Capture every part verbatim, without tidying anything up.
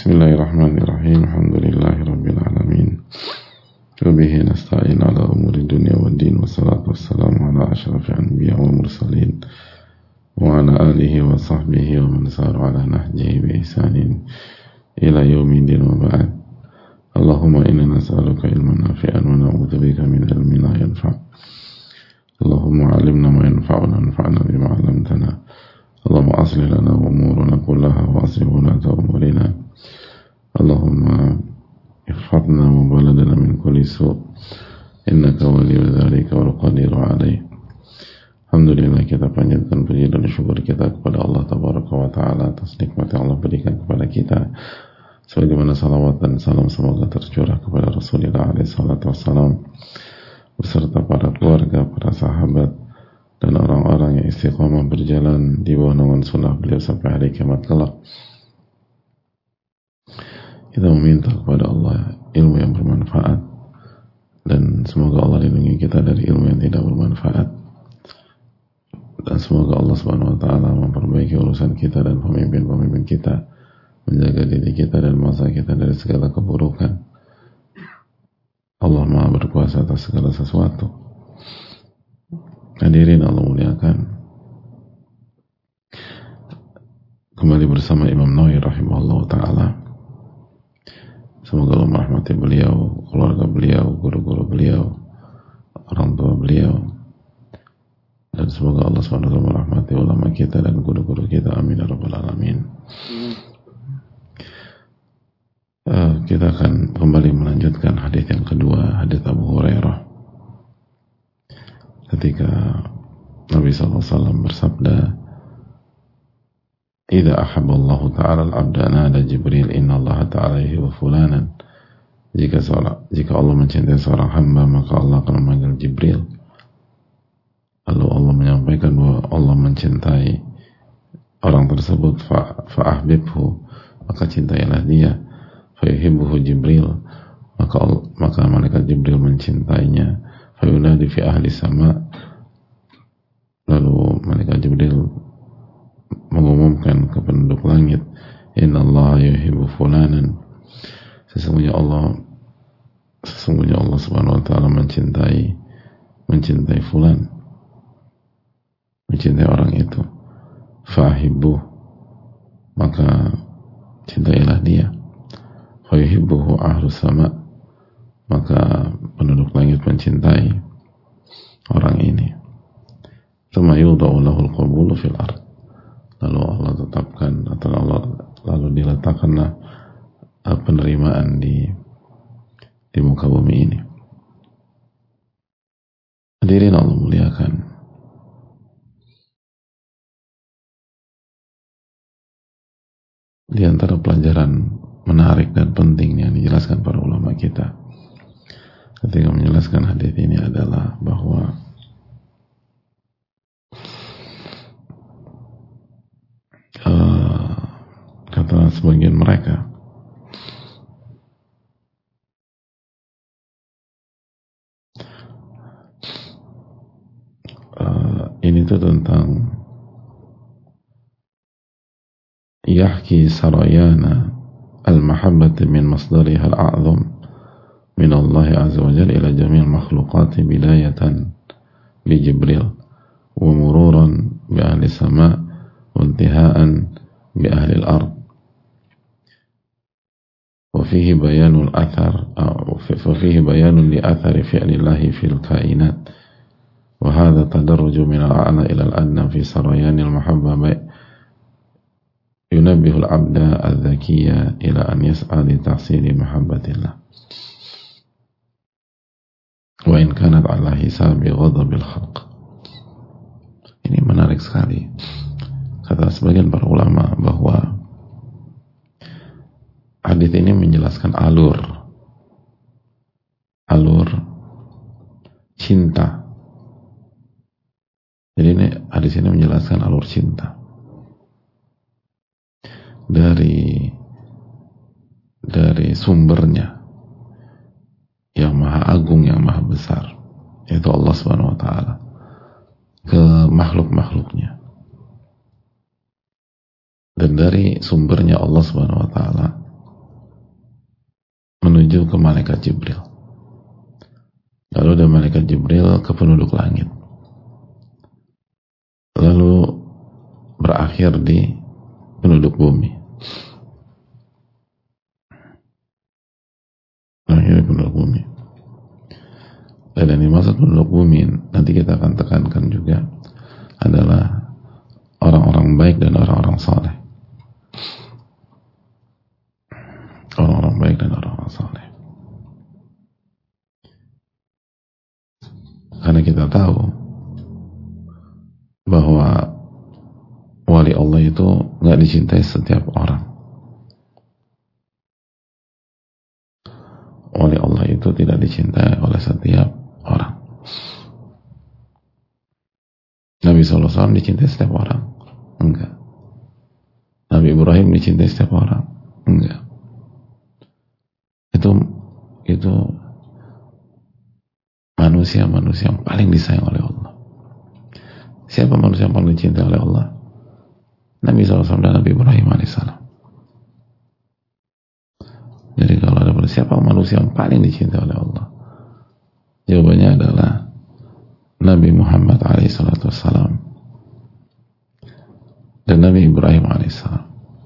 Bismillahirrahmanirrahim. Alhamdulillahirabbil alamin. Wa bihi nasta'in ala umuri dunya waddin. Wassalatu wassalamu ala asyrafil anbiya wal mursalin wa ala alihi wa sahbihi wa man sara ala nahjihi bi ihsanin ila yaumiddin wa ba'd. Allahumma inna nas'aluka ilman nafi'an wa na'udzubika min ilmin la yanfa'. Allahumma 'allimna ma yanfa'una wanfa'na bima 'allamtana. Allahumma aslih lana umurana kullaha wa aslih ulata umurina. Allahumma ihfadna wa baladana min kulli su' innaka waliyyu dzalika wal qadiru alaih. Alhamdulillah, kita panjatkan puji dan syukur kita kepada Allah tabaraka wa taala atas nikmat yang Allah berikan kepada kita, sebagaimana salawat dan salam semoga tercurah kepada Rasulullah alaihi salatu wassalam beserta para keluarga, para sahabat dan orang-orang yang istiqamah berjalan di bawah naungan sunnah beliau sampai hari kiamat kelak. Kita meminta kepada Allah ilmu yang bermanfaat, dan semoga Allah lindungi kita dari ilmu yang tidak bermanfaat, dan semoga Allah subhanahu wa ta'ala memperbaiki urusan kita dan pemimpin-pemimpin kita, menjaga diri kita dan masa kita dari segala keburukan. Allah Maha berkuasa atas segala sesuatu. Hadirin Allah muliakan, kembali bersama Imam Nawawi rahimahullah ta'ala. Semoga Allah merahmati beliau, keluarga beliau, guru-guru beliau, orang tua beliau, dan semoga Allah subhanahu wa ta'ala merahmati ulama kita dan guru-guru kita. Amin ya rabbal alamin. Uh, kita akan kembali melanjutkan hadis yang kedua, hadis Abu Hurairah, ketika Nabi sallallahu alaihi wasallam bersabda, "Idza ahabballahu ta'ala al-'abda nada Jibril inna Allah ta'ala yuhibbu fulanan." Jika seorang, jika Allah mencintai seorang hamba, maka Allah akan memanggil Jibril. Lalu Allah menyampaikan bahwa Allah mencintai orang tersebut, fa fa'ahbibhu, maka cintailah dia. Fa yuhibbuhu Jibril, maka maka malaikat Jibril mencintainya. Fa yunadi fi ahli sama, lalu malaikat Jibril mengumumkan ke penduduk langit, inna Allah yuhibbu fulanan, sesungguhnya Allah sesungguhnya Allah subhanahu wa ta'ala mencintai mencintai fulan, mencintai orang itu. Fa'ahibbuh, maka cintailah dia. Fa'yuhibbuhu ahlus sama, maka penduduk langit mencintai orang ini. Tsumma yudha'u lahul qabulu fil ard, lalu Allah tetapkan atau Allah lalu diletakkanlah penerimaan di di muka bumi ini. Hadirin Allah muliakan, di antara pelajaran menarik dan penting yang dijelaskan para ulama kita ketika menjelaskan hadis ini adalah bahwa uh, kata sebagian mereka, uh, ini tuh tentang yahki sarayana al-mahabbati min masdariha al-a'zam min Allah azza wa jalla ila jami' al-makhluqati bidayatan bi Jibril wa mururan bi ahli sama' wa intihaan bi ahli al-ard, wa fihi bayanul athar wa fihi bayanun li athari fi'lillahi fil kainat, wa hadha tadarruju min al-a'la ila al-adna fi sarayanil mahabbah yunabbihu al-'abda al-dhakiyya ila an yas'a li tahsili mahabbatillah wa in kanat ala hisabi ghadabil khalq. Ini menarik sekali. Kata sebagian para ulama bahwa hadis ini menjelaskan alur alur cinta. Jadi ini hadis ini menjelaskan alur cinta dari dari sumbernya yang maha agung, yang maha besar, yaitu Allah subhanahu wa ta'ala, ke makhluk-makhluknya. Dan dari sumbernya Allah subhanahu wa ta'ala menuju ke malaikat Jibril. Lalu dari malaikat Jibril ke penduduk langit. Lalu berakhir di penduduk bumi. Berakhir di penduduk bumi. Dan yang dimaksud penduduk bumi, nanti kita akan tekankan juga, adalah orang-orang baik dan orang-orang saleh. Orang-orang baik dan orang-orang saleh. Karena kita tahu bahwa wali Allah itu nggak dicintai setiap orang. Wali Allah itu tidak dicintai oleh setiap orang. Nabi shallallahu alaihi wasallam dicintai setiap orang? Enggak. Nabi Ibrahim dicintai setiap orang? Enggak. Itu itu manusia-manusia yang paling disayang oleh Allah. Siapa manusia yang paling dicintai oleh Allah? Nabi shallallahu alaihi wasallam dan Nabi Ibrahim alaihissalam. Jadi kalau ada siapa manusia yang paling dicintai oleh Allah? Jawabannya adalah Nabi Muhammad alaihissalam dan Nabi Ibrahim alaihissalam.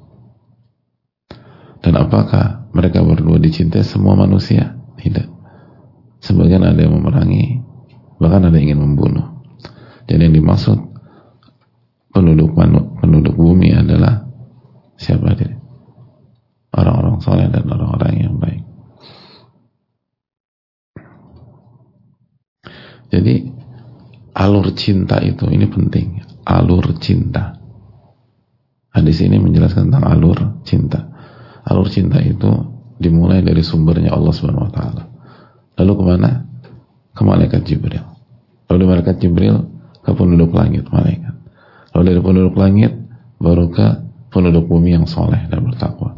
Dan apakah mereka berdua dicintai semua manusia? Tidak. Sebagian ada yang memerangi, bahkan ada yang ingin membunuh. Jadi yang dimaksud penduduk penduduk bumi adalah siapa dia? Orang-orang soleh dan orang-orang yang baik. Jadi alur cinta itu, ini penting. Alur cinta. Hadis ini menjelaskan tentang alur cinta. Alur cinta itu dimulai dari sumbernya Allah subhanahu wa taala. Lalu kemana? Ke malaikat Jibril. Lalu dari malaikat Jibril ke penduduk langit, malaikat. Lalu dari penduduk langit baru ke penduduk bumi yang soleh dan bertakwa.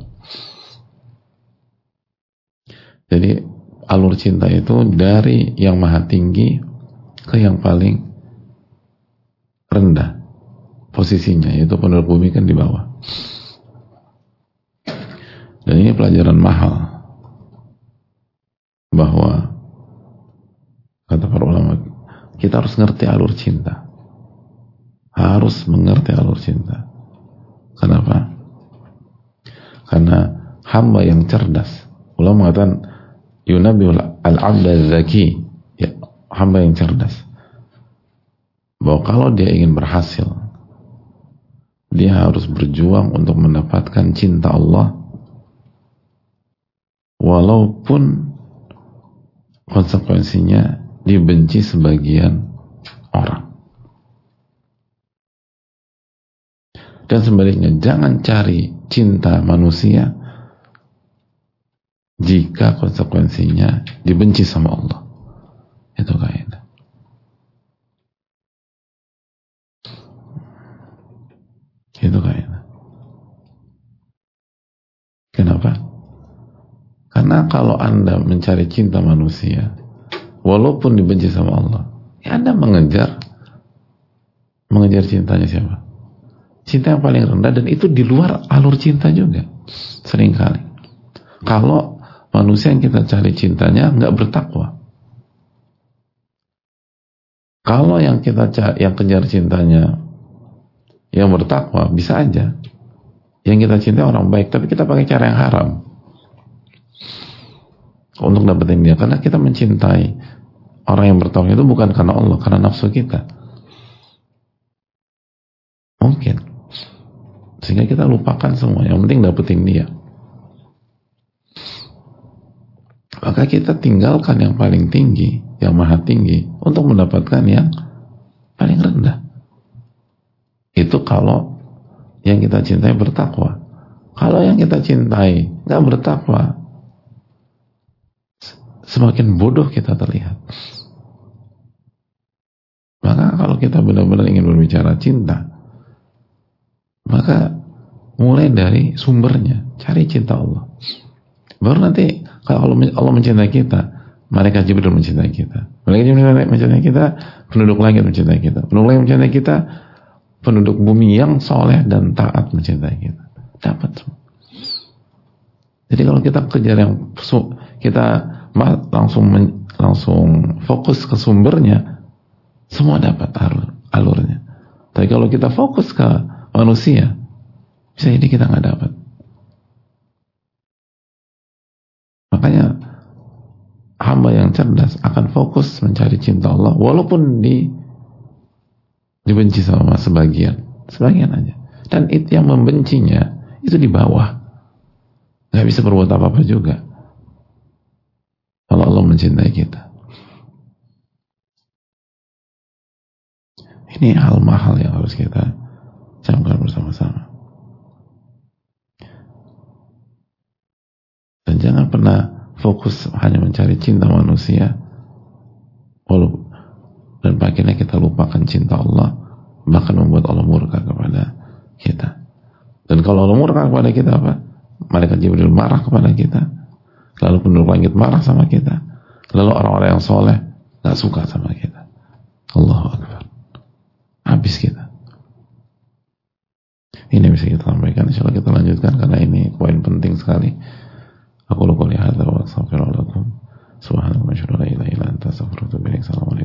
Jadi alur cinta itu dari yang maha tinggi ke yang paling rendah posisinya, yaitu penduduk bumi kan di bawah. Dan ini pelajaran mahal, bahwa kata para ulama, kita harus ngerti alur cinta, harus mengerti alur cinta. Kenapa? Karena hamba yang cerdas, ulama mengatakan yunabiul al-abda zaki, ya, hamba yang cerdas, bahwa kalau dia ingin berhasil, dia harus berjuang untuk mendapatkan cinta Allah, walaupun konsekuensinya dibenci sebagian orang. Dan sebaliknya, jangan cari cinta manusia jika konsekuensinya dibenci sama Allah. Itu kaidah. Itu kaidah. Kenapa? Karena kalau Anda mencari cinta manusia walaupun dibenci sama Allah, ya Anda mengejar mengejar cintanya siapa? Cinta yang paling rendah, dan itu di luar alur cinta juga seringkali. Kalau manusia yang kita cari cintanya nggak bertakwa, kalau yang kita cari, yang kejar cintanya yang bertakwa, bisa aja yang kita cintai orang baik, tapi kita pakai cara yang haram untuk dapetin dia, karena kita mencintai orang yang bertakwa itu bukan karena Allah, karena nafsu kita mungkin, sehingga kita lupakan semua, yang penting dapetin dia. Maka kita tinggalkan yang paling tinggi, yang maha tinggi, untuk mendapatkan yang paling rendah. Itu kalau yang kita cintai bertakwa. Kalau yang kita cintai nggak bertakwa, semakin bodoh kita terlihat. Maka kalau kita benar-benar ingin berbicara cinta, maka mulai dari sumbernya, cari cinta Allah. Baru nanti kalau Allah mencintai kita, malaikat Jibril mencintai kita, malaikat Jibril mencintai kita, penduduk langit mencintai kita, penduduk langit mencintai kita, penduduk bumi yang soleh dan taat mencintai kita. Dapat semua. Jadi kalau kita kejar yang kita langsung men, langsung fokus ke sumbernya, semua dapat alur, alurnya. Tapi kalau kita fokus ke manusia, bisa jadi kita nggak dapat. Makanya hamba yang cerdas akan fokus mencari cinta Allah, walaupun di dibenci sama sebagian, sebagian aja. Dan itu yang membencinya itu di bawah, nggak bisa berbuat apa-apa juga. Kalau Allah mencintai kita, ini hal mahal yang harus kita camkan bersama-sama. Dan jangan pernah fokus hanya mencari cinta manusia, walaupun dan akhirnya kita lupakan cinta Allah, bahkan membuat Allah murka kepada kita. Dan kalau Allah murka kepada kita, apa? Malaikat Jibril marah kepada kita, lalu penduduk langit marah sama kita, lalu orang-orang yang soleh gak suka sama kita. Allahu Akbar. Habis kita. Ini bisa kita sampaikan. Insya Allah kita lanjutkan karena ini poin penting sekali. Aku lupa lihat wa astaghfirullahaladzim. Subhanallah wa syukur la ilaha illa anta astaghfiruka wa atubu ilaik.